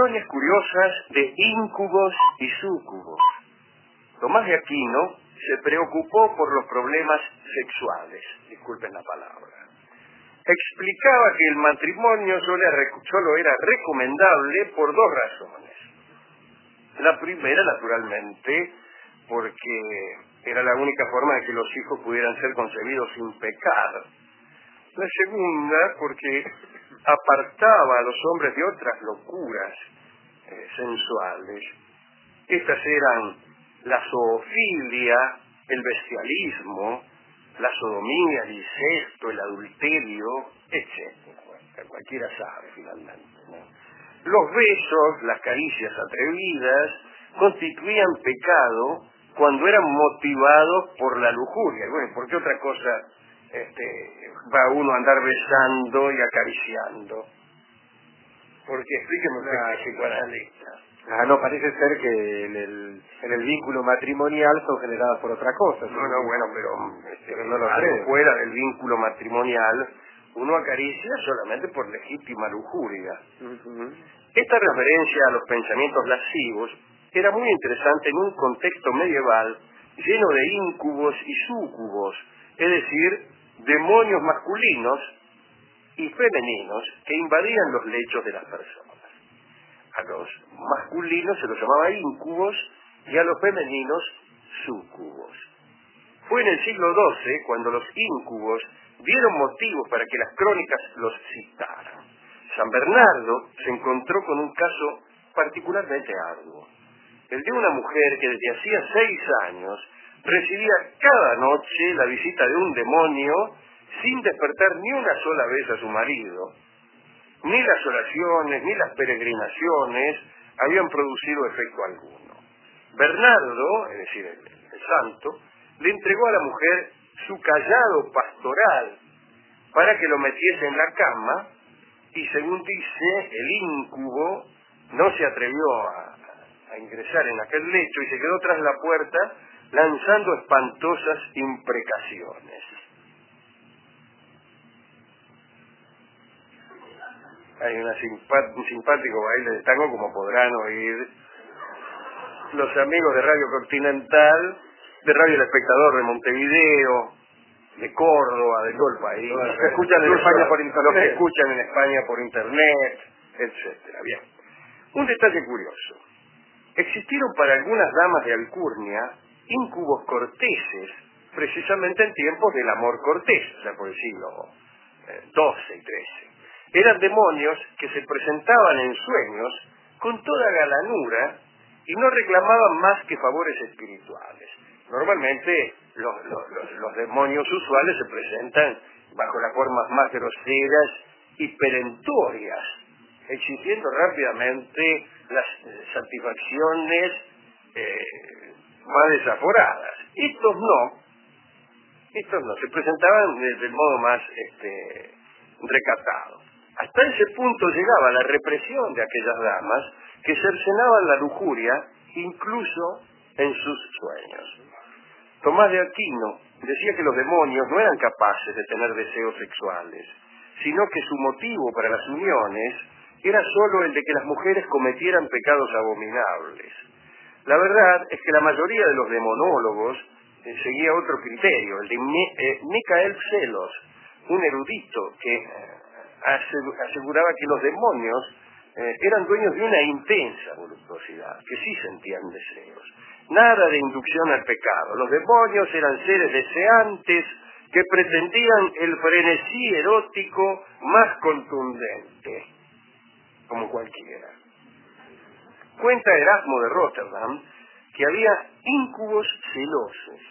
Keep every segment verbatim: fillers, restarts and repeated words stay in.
Historias curiosas de íncubos y súcubos. Tomás de Aquino se preocupó por los problemas sexuales, disculpen la palabra. Explicaba que el matrimonio solo era, solo era recomendable por dos razones. La primera, naturalmente, porque era la única forma de que los hijos pudieran ser concebidos sin pecar. La segunda, porque apartaba a los hombres de otras locuras eh, sensuales. Estas eran la zoofilia, el bestialismo, la sodomía, el incesto, el adulterio, etcétera. Bueno, cualquiera sabe finalmente, ¿no? Los besos, las caricias atrevidas, constituían pecado cuando eran motivados por la lujuria. Bueno, ¿por qué otra cosa este, va uno a andar besando y acariciando? Porque explíqueme usted que es psicoanalista. Ah, no, parece ser que en el, en el vínculo matrimonial son generadas por otra cosa. No, no, bueno, pero, este, pero no lo algo creo. fuera del vínculo matrimonial, uno acaricia solamente por legítima lujuria. Uh-huh. Esta referencia a los pensamientos lascivos era muy interesante en un contexto medieval lleno de íncubos y súcubos, es decir, demonios masculinos y femeninos que invadían los lechos de las personas. A los masculinos se los llamaba íncubos y a los femeninos súcubos. Fue en el siglo doce cuando los íncubos dieron motivos para que las crónicas los citaran. San Bernardo se encontró con un caso particularmente arduo. El de una mujer que desde hacía seis años recibía cada noche la visita de un demonio sin despertar ni una sola vez a su marido. Ni las oraciones, ni las peregrinaciones habían producido efecto alguno. Bernardo, es decir, el, el santo, le entregó a la mujer su cayado pastoral para que lo metiese en la cama y, según dice, el íncubo no se atrevió a, a ingresar en aquel lecho y se quedó tras la puerta lanzando espantosas imprecaciones. Hay una simpat- un simpático baile de tango, como podrán oír los amigos de Radio Continental, de Radio El Espectador de Montevideo, de Córdoba, de todo el país. Los que escuchan en España por internet. Los que escuchan en España por internet, etcétera. Bien. Un detalle curioso. Existieron para algunas damas de alcurnia íncubos corteses, precisamente en tiempos del amor cortés, o sea, por el siglo doce y trece. Eran demonios que se presentaban en sueños con toda galanura y no reclamaban más que favores espirituales. Normalmente los, los, los, los demonios usuales se presentan bajo las formas más groseras y perentorias, exigiendo rápidamente las eh, satisfacciones eh, más desaforadas. Estos no, estos no, se presentaban de- del modo más este, recatado. Hasta ese punto llegaba la represión de aquellas damas que cercenaban la lujuria incluso en sus sueños. Tomás de Aquino decía que los demonios no eran capaces de tener deseos sexuales, sino que su motivo para las uniones era solo el de que las mujeres cometieran pecados abominables. La verdad es que la mayoría de los demonólogos eh, seguía otro criterio, el de Me- eh, Michael Psellos, un erudito que eh, aseguraba que los demonios eh, eran dueños de una intensa voluptuosidad, que sí sentían deseos. Nada de inducción al pecado. Los demonios eran seres deseantes que pretendían el frenesí erótico más contundente, como cualquiera. Cuenta Erasmo de Rotterdam que había íncubos celosos.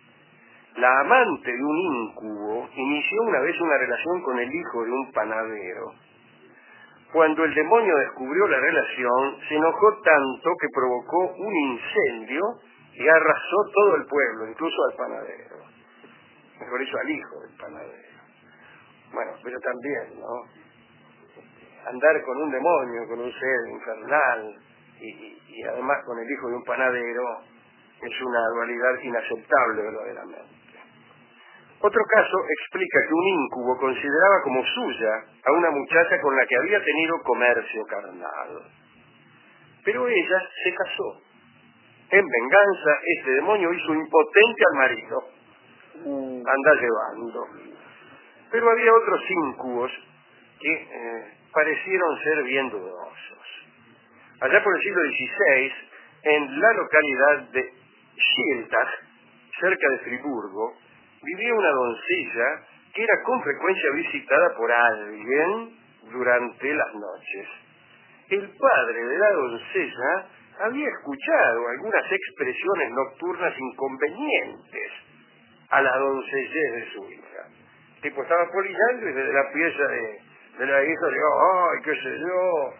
La amante de un íncubo inició una vez una relación con el hijo de un panadero. Cuando el demonio descubrió la relación, se enojó tanto que provocó un incendio y arrasó todo el pueblo, incluso al panadero. Mejor dicho, al hijo del panadero. Bueno, pero también, ¿no? Andar con un demonio, con un ser infernal, y, y, y además con el hijo de un panadero, es una dualidad inaceptable verdaderamente. Otro caso explica que un íncubo consideraba como suya a una muchacha con la que había tenido comercio carnal. pero ella se casó. En venganza, este demonio hizo impotente al marido. Anda llevando. Pero había otros íncubos que eh, parecieron ser bien dudosos. Allá por el siglo dieciséis, en la localidad de Schiltach, cerca de Friburgo, vivía una doncella que era con frecuencia visitada por alguien durante las noches. El padre de la doncella había escuchado algunas expresiones nocturnas inconvenientes a la doncellez de su hija. El tipo estaba polillando y desde la pieza de, de la hija le dijo, ay, qué sé yo,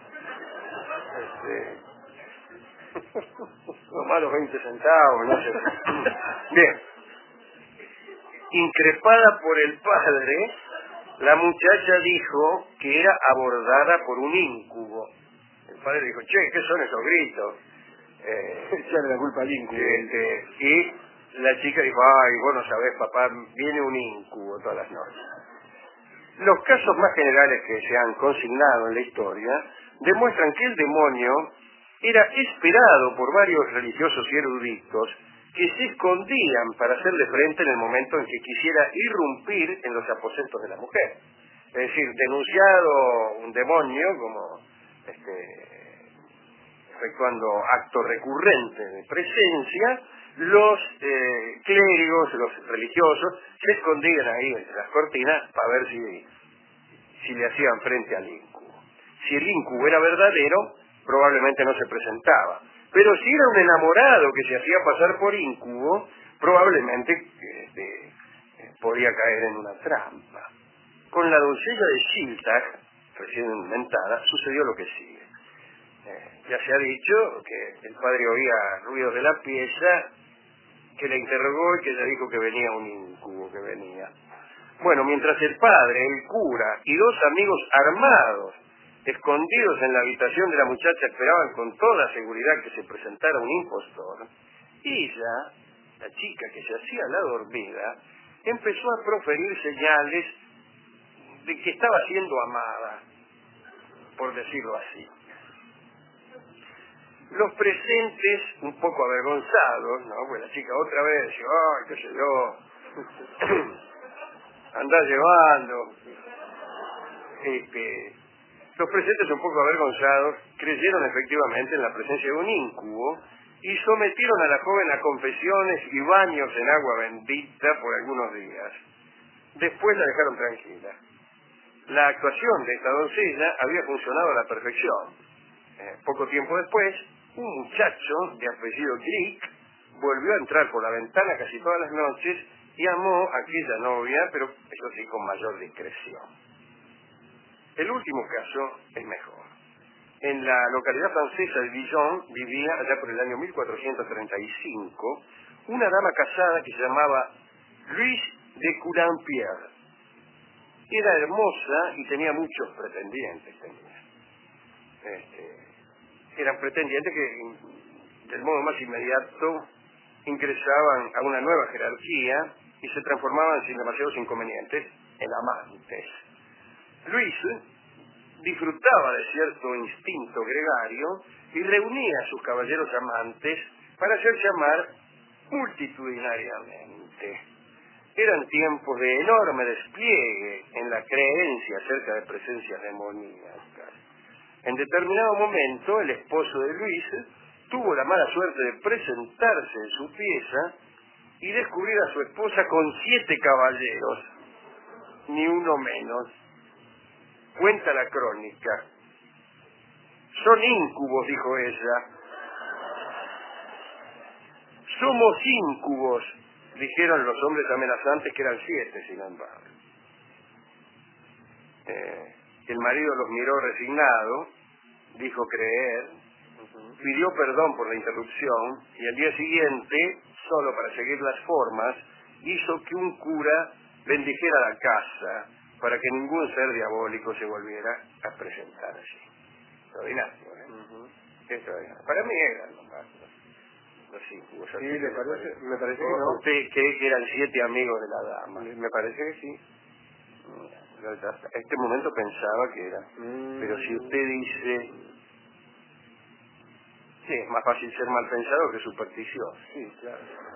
este, nomás los veinte centavos, no sé. Bien. Increpada por el padre, la muchacha dijo que era abordada por un íncubo. El padre dijo, che, ¿qué son esos gritos? Eh, Echarle la culpa al íncubo. Este, y la chica dijo, ay, vos no sabés, papá, viene un íncubo todas las noches. Los casos más generales que se han consignado en la historia demuestran que el demonio era esperado por varios religiosos y eruditos que se escondían para hacerle frente en el momento en que quisiera irrumpir en los aposentos de la mujer. Es decir, denunciado un demonio como este, efectuando acto recurrente de presencia, los eh, clérigos, los religiosos, se escondían ahí entre las cortinas para ver si, si le hacían frente al íncubo. Si el íncubo era verdadero, probablemente no se presentaba. Pero si era un enamorado que se hacía pasar por íncubo, probablemente este, podía caer en una trampa. Con la doncella de Schiltach, recién inventada, sucedió lo que sigue. Eh, ya se ha dicho que el padre oía ruidos de la pieza, que la interrogó y que ella dijo que venía un íncubo, que venía. Bueno, mientras el padre, el cura y dos amigos armados, escondidos en la habitación de la muchacha, esperaban con toda seguridad que se presentara un impostor, ella, la chica que se hacía la dormida, empezó a proferir señales de que estaba siendo amada, por decirlo así. Los presentes, un poco avergonzados, ¿no? Pues la chica otra vez decía, ay, qué sé yo, andá llevando. Este, los presentes, un poco avergonzados, creyeron efectivamente en la presencia de un íncubo y sometieron a la joven a confesiones y baños en agua bendita por algunos días. Después la dejaron tranquila. La actuación de esta doncella había funcionado a la perfección. Eh, poco tiempo después, un muchacho de apellido Glick volvió a entrar por la ventana casi todas las noches y amó a aquella novia, pero eso sí con mayor discreción. El último caso es mejor. En la localidad francesa de Dijon vivía, allá por el año mil cuatrocientos treinta y cinco, una dama casada que se llamaba Louise de Coulompiers. Era hermosa y tenía muchos pretendientes. Tenía. Este, eran pretendientes que del modo más inmediato ingresaban a una nueva jerarquía y se transformaban sin demasiados inconvenientes en amantes. Luis disfrutaba de cierto instinto gregario y reunía a sus caballeros amantes para hacerse amar multitudinariamente. Eran tiempos de enorme despliegue en la creencia acerca de presencias demoníacas. En determinado momento, el esposo de Luis tuvo la mala suerte de presentarse en su pieza y descubrir a su esposa con siete caballeros, ni uno menos. Cuenta la crónica. Son íncubos, dijo ella. Somos íncubos, dijeron los hombres amenazantes, que eran siete, sin embargo. Eh, el marido los miró resignado, dijo creer, pidió perdón por la interrupción y al día siguiente, solo para seguir las formas, hizo que un cura bendijera la casa para que ningún ser diabólico se volviera a presentar allí. Extraordinario, ¿eh? Uh-huh. Extraordinario. Para mí eran nomás los, los íncubos. Sí, ¿le parece? Me parece que no. Usted cree que eran siete amigos de la dama. Me parece que sí. A este momento pensaba que era. Mm. Pero si usted dice Sí, es más fácil ser mal pensado que supersticioso. Sí, claro.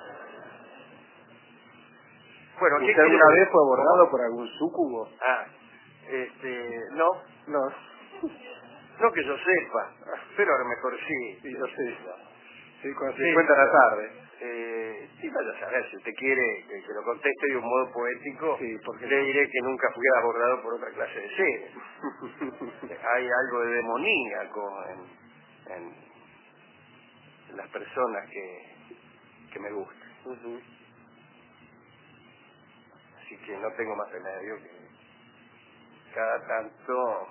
Bueno, ¿qué ¿Usted alguna quiere? vez fue abordado por algún súcubo? Ah, este, no, No. no que yo sepa, pero a lo mejor sí. Sí, yo sé. Sí, cuando Sí, se cuenta la tarde. Eh, sí, vaya a saber, si usted quiere que, que lo conteste de un modo poético, Sí, porque le diré que nunca fui abordado por otra clase de seres. Hay algo de demoníaco en, en las personas que, que me gustan. Uh-huh. Así que no tengo más remedio que cada tanto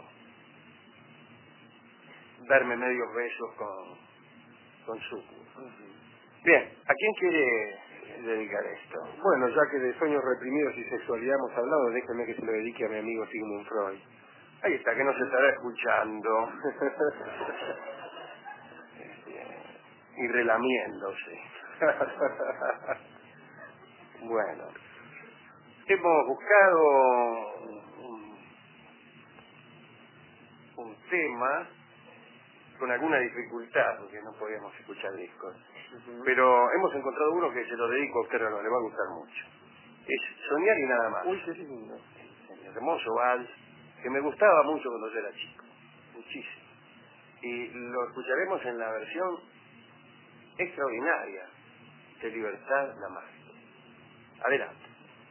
darme medios besos con, con suco. Uh-huh. Bien, ¿a quién quiere dedicar esto? Bueno, ya que de sueños reprimidos y sexualidad hemos hablado, déjeme que se lo dedique a mi amigo Sigmund Freud. Ahí está, que no se estará escuchando y relamiéndose. Bueno, hemos buscado un, un tema con alguna dificultad, porque no podíamos escuchar discos. Uh-huh. Pero hemos encontrado uno que se lo dedico a usted, no le va a gustar mucho. Es Soñar y nada más. Uy, qué lindo. Un hermoso vals que me gustaba mucho cuando yo era chico. Muchísimo. Y lo escucharemos en la versión extraordinaria de Libertad Lamarque. Adelante.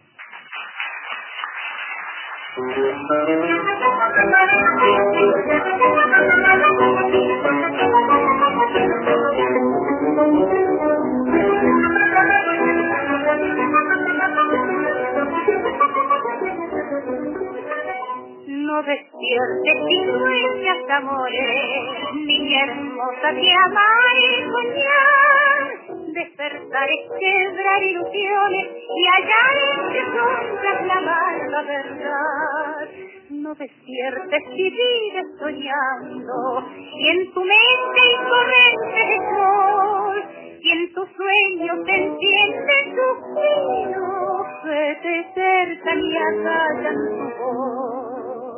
No despiertes si sueñas amores, niña hermosa que amar y soñar. Despertar es quebrar ilusiones y hallar en que sombras la amarga verdad. No despiertes si vives soñando, y en tu mente incorrente de sol, y en tus sueños te enciende suspiros que te cercan y acallan tu voz.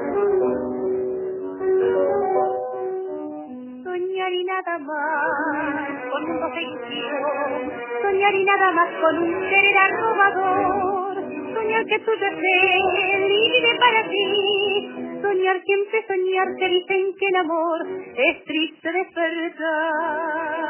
Soñar y nada más con un afección, soñar y nada más con un querer arrobador, soñar que tuyo es él y vive para ti, soñar siempre soñar que dicen que el amor es triste despertar.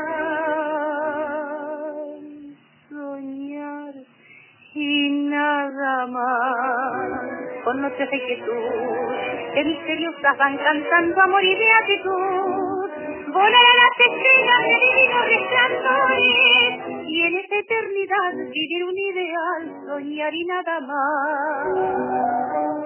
Soñar y nada más con noches de quietud que misteriosas van cantando amor y beatitud, volar a las estrellas de divinos resplandores y en esta eternidad vivir un ideal, soñar y nada más.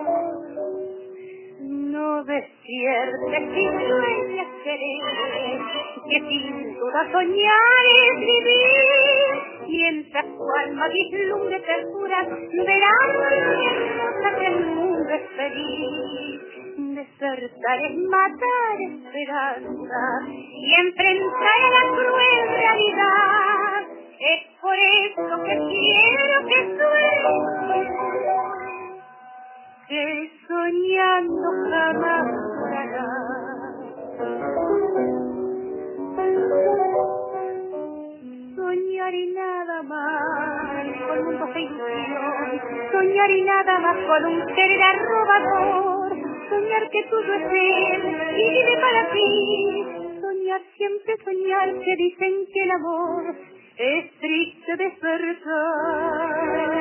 No despiertes si sueñas querer, que sin duda soñar es vivir, mientras tu alma vislumbre ternuras, verás hermosa que el mundo es feliz. Despertar es matar esperanza y enfrentar a la cruel realidad, es por eso que quiero que sueñes, que soñando jamás durará. Soñar y nada más con un goce ilusión, soñar y nada más con un querer arrobador, soñar que tuyo es él y vive para ti, soñar siempre soñar que dicen que el amor es triste despertar.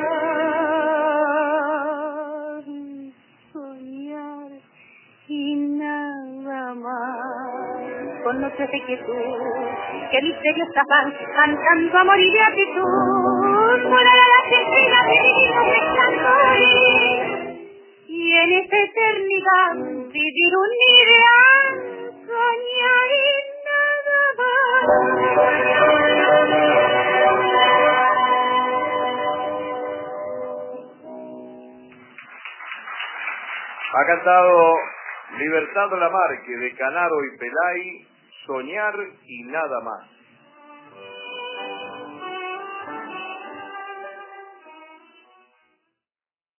Soñar y nada más con noches de quietud que misteriosas van cantando amor y beatitud, volar a las estrellas de divinos resplandores y en esta eternidad vivir un ideal, soñar y nada Ha cantado Libertad Lamarque de Canaro y Pelay, Soñar y nada más.